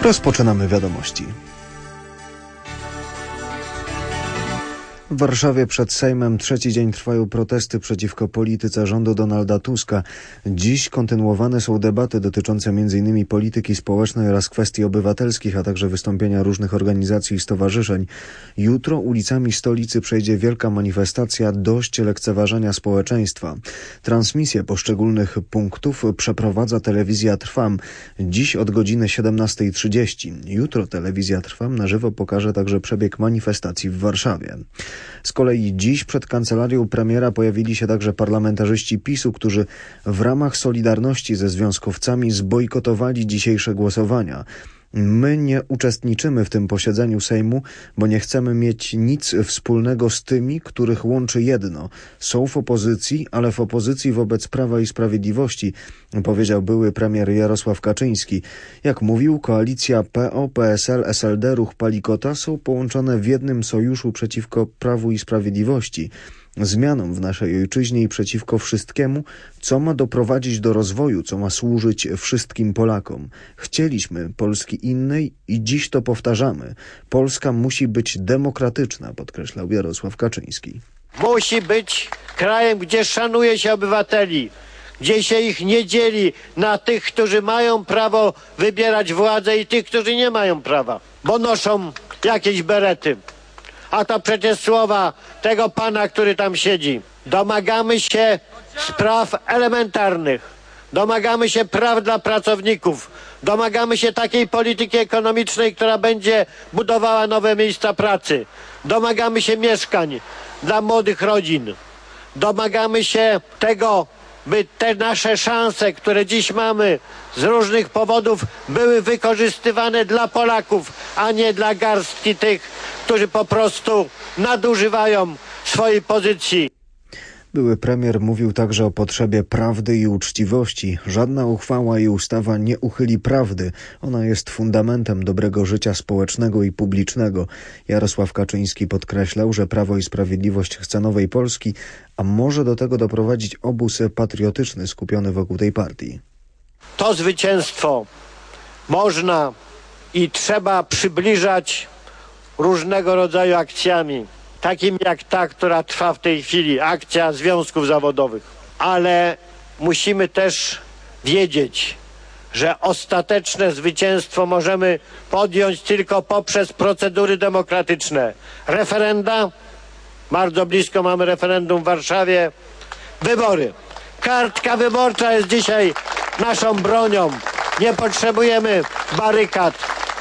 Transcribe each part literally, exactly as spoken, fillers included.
Rozpoczynamy wiadomości. W Warszawie przed Sejmem trzeci dzień trwają protesty przeciwko polityce rządu Donalda Tuska. Dziś kontynuowane są debaty dotyczące między innymi polityki społecznej oraz kwestii obywatelskich, a także wystąpienia różnych organizacji i stowarzyszeń. Jutro ulicami stolicy przejdzie wielka manifestacja Dość lekceważenia społeczeństwa. Transmisję poszczególnych punktów przeprowadza telewizja Trwam. Dziś od godziny siedemnastej trzydzieści. Jutro telewizja Trwam na żywo pokaże także przebieg manifestacji w Warszawie. Z kolei dziś przed kancelarią premiera pojawili się także parlamentarzyści PiSu, którzy w ramach solidarności ze związkowcami zbojkotowali dzisiejsze głosowania. My nie uczestniczymy w tym posiedzeniu Sejmu, bo nie chcemy mieć nic wspólnego z tymi, których łączy jedno. Są w opozycji, ale w opozycji wobec Prawa i Sprawiedliwości, powiedział były premier Jarosław Kaczyński. Jak mówił, koalicja P O, P S L, S L D, Ruch Palikota są połączone w jednym sojuszu przeciwko Prawu i Sprawiedliwości. Zmianom w naszej ojczyźnie i przeciwko wszystkiemu, co ma doprowadzić do rozwoju, co ma służyć wszystkim Polakom. Chcieliśmy Polski innej i dziś to powtarzamy. Polska musi być demokratyczna, podkreślał Jarosław Kaczyński. Musi być krajem, gdzie szanuje się obywateli, gdzie się ich nie dzieli na tych, którzy mają prawo wybierać władzę i tych, którzy nie mają prawa, bo noszą jakieś berety. A to przecież słowa tego pana, który tam siedzi. Domagamy się spraw elementarnych. Domagamy się praw dla pracowników. Domagamy się takiej polityki ekonomicznej, która będzie budowała nowe miejsca pracy. Domagamy się mieszkań dla młodych rodzin. Domagamy się tego, by te nasze szanse, które dziś mamy z różnych powodów, były wykorzystywane dla Polaków, a nie dla garstki tych, którzy po prostu nadużywają swojej pozycji. Były premier mówił także o potrzebie prawdy i uczciwości. Żadna uchwała i ustawa nie uchyli prawdy. Ona jest fundamentem dobrego życia społecznego i publicznego. Jarosław Kaczyński podkreślał, że Prawo i Sprawiedliwość chce nowej Polski, a może do tego doprowadzić obóz patriotyczny skupiony wokół tej partii. To zwycięstwo można i trzeba przybliżać różnego rodzaju akcjami, takim jak ta, która trwa w tej chwili, akcja związków zawodowych. Ale musimy też wiedzieć, że ostateczne zwycięstwo możemy podjąć tylko poprzez procedury demokratyczne. Referenda, bardzo blisko mamy referendum w Warszawie, wybory. Kartka wyborcza jest dzisiaj naszą bronią. Nie potrzebujemy barykad.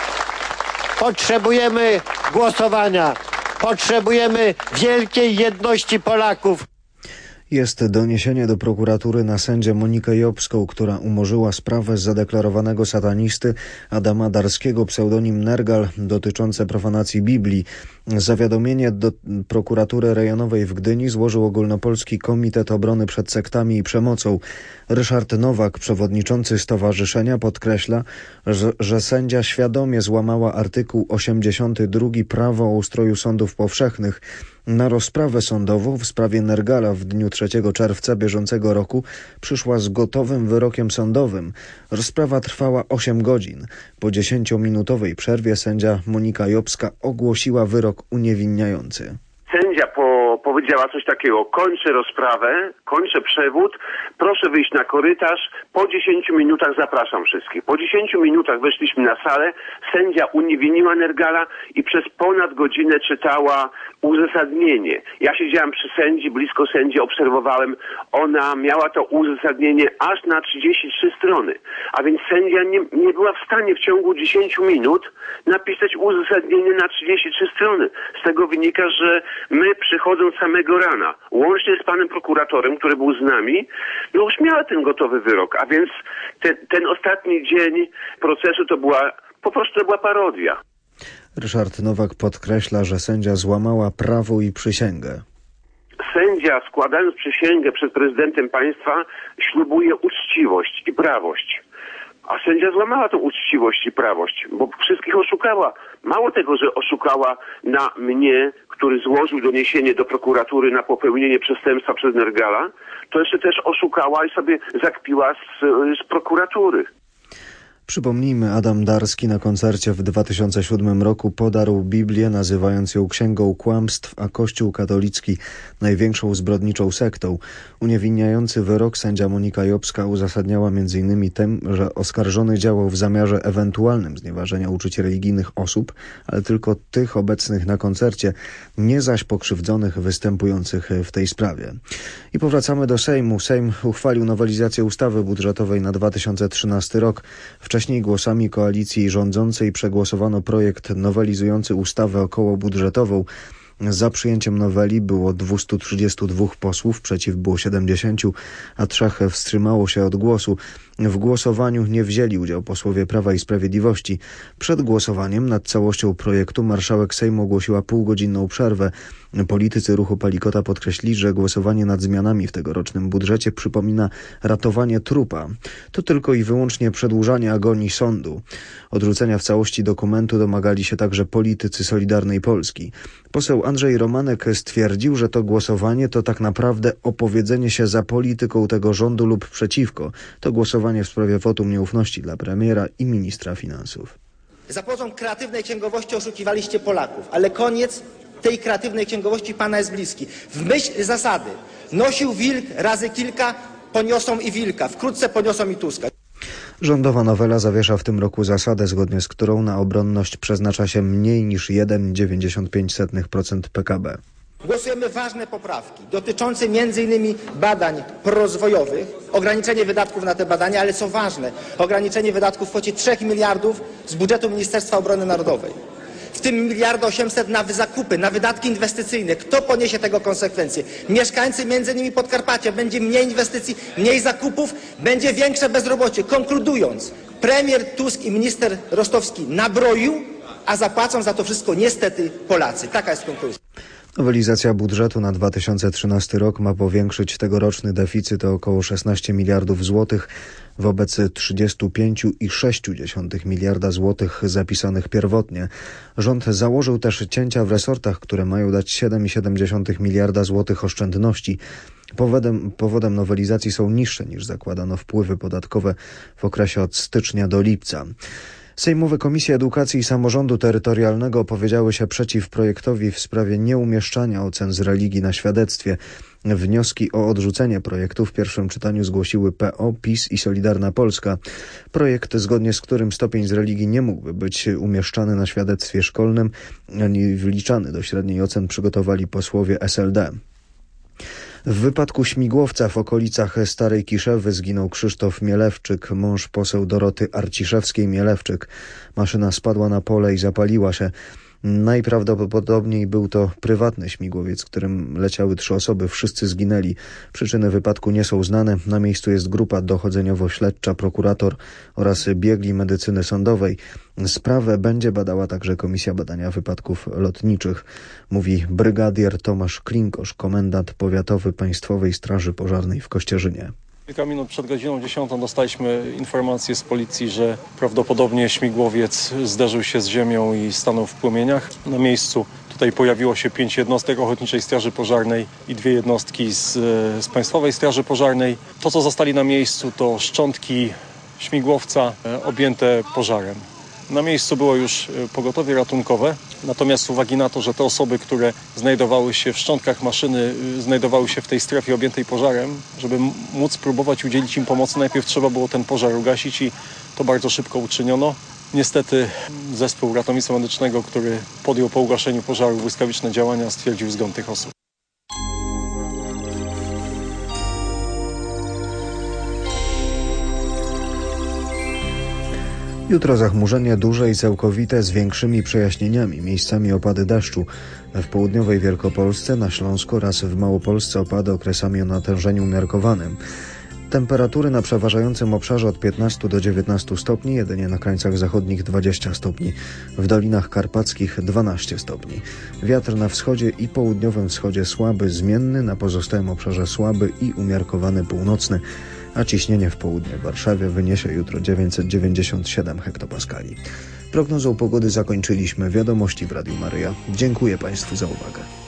Potrzebujemy głosowania. Potrzebujemy wielkiej jedności Polaków. Jest doniesienie do prokuratury na sędzię Monikę Jobską, która umorzyła sprawę zadeklarowanego satanisty Adama Darskiego, pseudonim Nergal, dotyczące profanacji Biblii. Zawiadomienie do prokuratury rejonowej w Gdyni złożył Ogólnopolski Komitet Obrony przed Sektami i Przemocą. Ryszard Nowak, przewodniczący stowarzyszenia, podkreśla, że, że sędzia świadomie złamała artykuł osiemdziesiąty drugi Prawo o ustroju sądów powszechnych. Na rozprawę sądową w sprawie Nergala w dniu trzeciego czerwca bieżącego roku przyszła z gotowym wyrokiem sądowym. Rozprawa trwała osiem godzin. Po dziesięciominutowej przerwie sędzia Monika Jobska ogłosiła wyrok uniewinniający. Sędzia po, powiedziała coś takiego: kończę rozprawę, kończę przewód, proszę wyjść na korytarz, po dziesięciu minutach zapraszam wszystkich. Po dziesięciu minutach weszliśmy na salę, sędzia uniewinniła Nergala i przez ponad godzinę czytała uzasadnienie. Ja siedziałem przy sędzi, blisko sędzi, obserwowałem. Ona miała to uzasadnienie aż na trzydzieści trzy strony. A więc sędzia nie, nie była w stanie w ciągu dziesięciu minut napisać uzasadnienie na trzydzieści trzy strony. Z tego wynika, że my, przychodząc samego rana, łącznie z panem prokuratorem, który był z nami, no już miała ten gotowy wyrok. A więc ten, ten ostatni dzień procesu to była, po prostu to była parodia. Ryszard Nowak podkreśla, że sędzia złamała prawo i przysięgę. Sędzia, składając przysięgę przed prezydentem państwa, ślubuje uczciwość i prawość. A sędzia złamała tą uczciwość i prawość, bo wszystkich oszukała. Mało tego, że oszukała na mnie, który złożył doniesienie do prokuratury na popełnienie przestępstwa przez Nergala, to jeszcze też oszukała i sobie zakpiła z, z prokuratury. Przypomnijmy, Adam Darski na koncercie w dwa tysiące siódmym roku podarł Biblię, nazywając ją księgą kłamstw, a Kościół katolicki największą zbrodniczą sektą. Uniewinniający wyrok sędzia Monika Jobska uzasadniała między innymi tym, że oskarżony działał w zamiarze ewentualnym znieważenia uczuć religijnych osób, ale tylko tych obecnych na koncercie, nie zaś pokrzywdzonych występujących w tej sprawie. I powracamy do Sejmu. Sejm uchwalił nowelizację ustawy budżetowej na dwa tysiące trzynasty rok. Wcześniej głosami koalicji rządzącej przegłosowano projekt nowelizujący ustawę okołobudżetową. Za przyjęciem noweli było dwieście trzydzieści dwa posłów, przeciw było siedemdziesięciu, a trzech wstrzymało się od głosu. W głosowaniu nie wzięli udział posłowie Prawa i Sprawiedliwości. Przed głosowaniem nad całością projektu marszałek Sejmu ogłosiła półgodzinną przerwę. Politycy ruchu Palikota podkreślili, że głosowanie nad zmianami w tegorocznym budżecie przypomina ratowanie trupa. To tylko i wyłącznie przedłużanie agonii sądu. Odrzucenia w całości dokumentu domagali się także politycy Solidarnej Polski. Poseł Andrzej Romanek stwierdził, że to głosowanie to tak naprawdę opowiedzenie się za polityką tego rządu lub przeciwko. To głosowanie w sprawie wotum nieufności dla premiera i ministra finansów. Za pozą kreatywnej księgowości oszukiwaliście Polaków, ale koniec tej kreatywnej księgowości pana jest bliski. W myśl zasady nosił wilk razy kilka, poniosą i wilka, wkrótce poniosą i Tuska. Rządowa nowela zawiesza w tym roku zasadę, zgodnie z którą na obronność przeznacza się mniej niż jeden przecinek dziewięćdziesiąt pięć procent P K B. Głosujemy ważne poprawki dotyczące między innymi badań prorozwojowych, ograniczenie wydatków na te badania, ale co ważne, ograniczenie wydatków w kwocie trzech miliardów z budżetu Ministerstwa Obrony Narodowej. W tym miliard osiemset na zakupy, na wydatki inwestycyjne. Kto poniesie tego konsekwencje? Mieszkańcy między innymi Podkarpacia. Będzie mniej inwestycji, mniej zakupów, będzie większe bezrobocie. Konkludując, premier Tusk i minister Rostowski nabroił, a zapłacą za to wszystko niestety Polacy. Taka jest konkluzja. Nowelizacja budżetu na dwa tysiące trzynasty rok ma powiększyć tegoroczny deficyt o około szesnaście miliardów złotych wobec trzydzieści pięć przecinek sześć miliarda złotych zapisanych pierwotnie. Rząd założył też cięcia w resortach, które mają dać siedem przecinek siedem miliarda złotych oszczędności. Powodem, powodem nowelizacji są niższe niż zakładano wpływy podatkowe w okresie od stycznia do lipca. Sejmowe Komisje Edukacji i Samorządu Terytorialnego opowiedziały się przeciw projektowi w sprawie nieumieszczania ocen z religii na świadectwie. Wnioski o odrzucenie projektu w pierwszym czytaniu zgłosiły P O, PiS i Solidarna Polska. Projekt, zgodnie z którym stopień z religii nie mógłby być umieszczany na świadectwie szkolnym ani wliczany do średniej ocen, przygotowali posłowie S L D. W wypadku śmigłowca w okolicach Starej Kiszewy zginął Krzysztof Mielewczyk, mąż poseł Doroty Arciszewskiej-Mielewczyk. Maszyna spadła na pole i zapaliła się. Najprawdopodobniej był to prywatny śmigłowiec, którym leciały trzy osoby. Wszyscy zginęli. Przyczyny wypadku nie są znane. Na miejscu jest grupa dochodzeniowo-śledcza, prokurator oraz biegli medycyny sądowej. Sprawę będzie badała także Komisja Badania Wypadków Lotniczych, mówi brygadier Tomasz Klinkosz, komendant powiatowy Państwowej Straży Pożarnej w Kościerzynie. Kilka minut przed godziną dziesiątą dostaliśmy informację z policji, że prawdopodobnie śmigłowiec zderzył się z ziemią i stanął w płomieniach. Na miejscu tutaj pojawiło się pięć jednostek Ochotniczej Straży Pożarnej i dwie jednostki z, z Państwowej Straży Pożarnej. To, co zostali na miejscu, to szczątki śmigłowca objęte pożarem. Na miejscu było już pogotowie ratunkowe, natomiast z uwagi na to, że te osoby, które znajdowały się w szczątkach maszyny, znajdowały się w tej strefie objętej pożarem, żeby móc próbować udzielić im pomocy, najpierw trzeba było ten pożar ugasić i to bardzo szybko uczyniono. Niestety zespół ratownictwa medycznego, który podjął po ugaszeniu pożaru błyskawiczne działania, stwierdził zgon tych osób. Jutro zachmurzenie duże i całkowite z większymi przejaśnieniami, miejscami opady deszczu. W południowej Wielkopolsce, na Śląsku oraz w Małopolsce opady okresami o natężeniu umiarkowanym. Temperatury na przeważającym obszarze od piętnastu do dziewiętnastu stopni, jedynie na krańcach zachodnich dwadzieścia stopni, w Dolinach Karpackich dwanaście stopni. Wiatr na wschodzie i południowym wschodzie słaby, zmienny, na pozostałym obszarze słaby i umiarkowany północny, a ciśnienie w południe w Warszawie wyniesie jutro dziewięćset dziewięćdziesiąt siedem hektopaskali. Prognozą pogody zakończyliśmy. Wiadomości w Radiu Maryja. Dziękuję Państwu za uwagę.